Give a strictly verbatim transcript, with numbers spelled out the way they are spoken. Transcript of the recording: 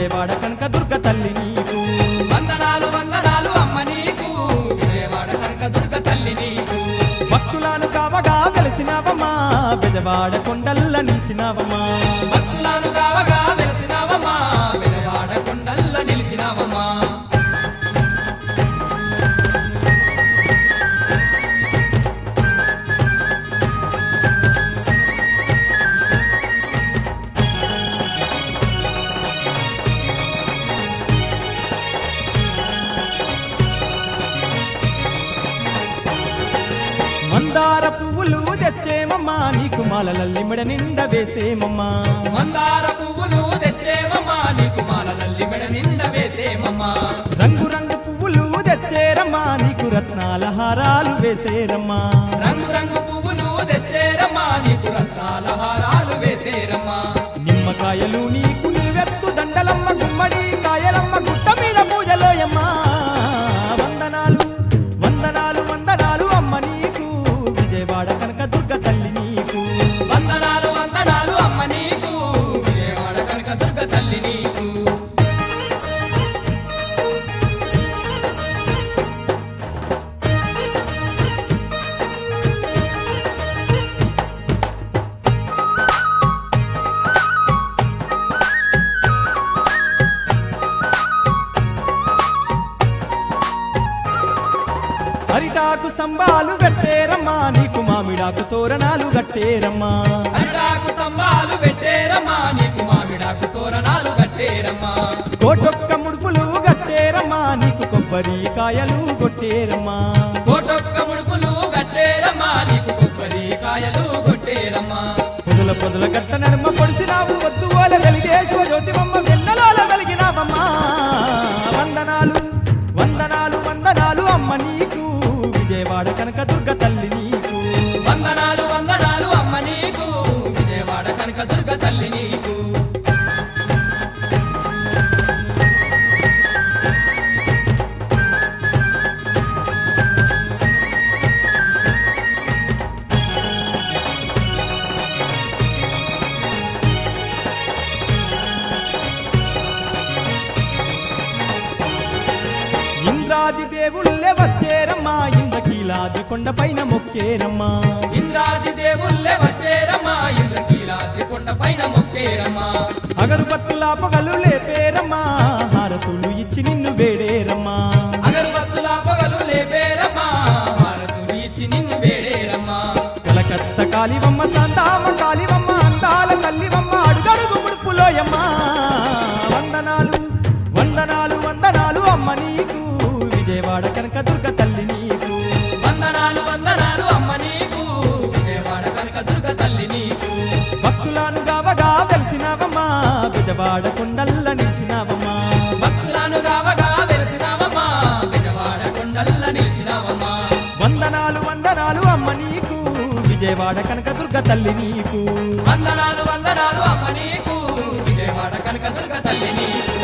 విజయవాడ కనకదుర్గ తల్లి నీకు వందనాలు వందనాలు అమ్మ నీకు విజయవాడ కనకదుర్గ తల్లి నీకు భక్తులను కావగా వెలిసినావమ్మా బెజవాడ కొండల్ల నిలిచినావమ్మా భక్తులను కావగా వెలిసినావమ్మా విజయవాడ కొండల్ల నిలిచినావమ్మా మందార పువ్వులు తెచ్చేమమ్మా నీకు మాలలల్లి మెడ నిండా వేసేమమ్మా మందార పువ్వులు తెచ్చేమమ్మా నీకు మాలలల్లి మెడ నిండా వేసేమమ్మా రంగు రంగు పువ్వులు తెచ్చేరమ్మా నీకు రత్నాల హారాలు వేసేరమ్మా రంగు రంగు పువ్వులు తెచ్చేరమ్మా నీకు రత్నాల హారాలు వేసేరమ్మా నిమ్మకాయలు నీకు నిలువెత్తు దండలమ్మ గుమ్మడి కాయలమ్మ గుట్ట మీద పూజలోయమ్మా వందనాలు వందనాలు వందనాలు అమ్మ నీకు విజయవాడ కనకదుర్గ తల్లి నీకు వందనాలు వందనాలు అమ్మ నీకు విజయవాడ కనకదుర్గ తల్లి నీకు హరిటాకు స్తంభాలు కట్టేరమ్మా నీకు మామిడాకు తోరణాలు కట్టేరమ్మా అరిటాకు స్తంభాలు పెట్టేరమ్మా నీకు మామిడాకు తోరణాలు కట్టేరమ్మా కోటొక్క ముడుపులు కట్టేరమ్మా నీకు కొబ్బరి కాయలు కొట్టేరమ్మా కోటొక్క ముడుపులు కట్టేరమ్మా నీకు కొబ్బరి కాయలు కొట్టేరమ్మా పొదుల పొదుల గట్ట నడుమ పొడిసినావు వద్దు ఓల వెలిగేశ్వ జ్యోతిమమ్మ వెన్నెలాల వెలిగినావమ్మా వందనాలు వందనాలు వందనాలు అమ్మ నీకు విజయవాడ కనకదుర్గ తల్లి నీకు వందనాలు వందనాలు అమ్మ నీకు విజయవాడ కనకదుర్గ తల్లి నీకు ఇంద్రాది దేవుళ్ళే వచ్చేరమ్మా ఇంద్రకీలాది కొండపైన మొక్కేరమ్మా ఇంద్రాది దేవుళ్ళే వచ్చేరమ్మా ఇంద్రకీలాద్రి కొండ పైన మొక్కేరమ్మా అగరుబత్తుల పొగలు లేపేరమ్మా హారతులు ఇచ్చి నిన్ను వేడేరమ్మా అగరబత్తుల పొగలు లేపేరమ్మా హారతులు ఇచ్చి నిన్ను వేడేరమ్మా కలకత్త కాలివమ్మ సంతామ కాలివమ్మ అందాల తల్లివమ్మ అడుగడుగు ముడుపులోయమ్మా వందనాలు వందనాలు వందనాలు అమ్మ నీకు విజయవాడ కనకదుర్గ తల్లి నీకు వందనాలు వందనాలు అమ్మ నీకు విజయవాడ కనకదుర్గ తల్లి నీకు భక్తులను గావగా వెలిసినావమ్మా విజయవాడ కొండల్ల నిలిచినావమ్మా భక్తులను గావగా వెలిసినావమ్మా విజయవాడ కొండల్ల నిలిచినావమ్మా వందనాలు వందనాలు అమ్మ నీకు విజయవాడ కనకదుర్గ తల్లి నీకు వందనాలు వందనాలు అమ్మ నీకు విజయవాడ కనకదుర్గ తల్లి నీకు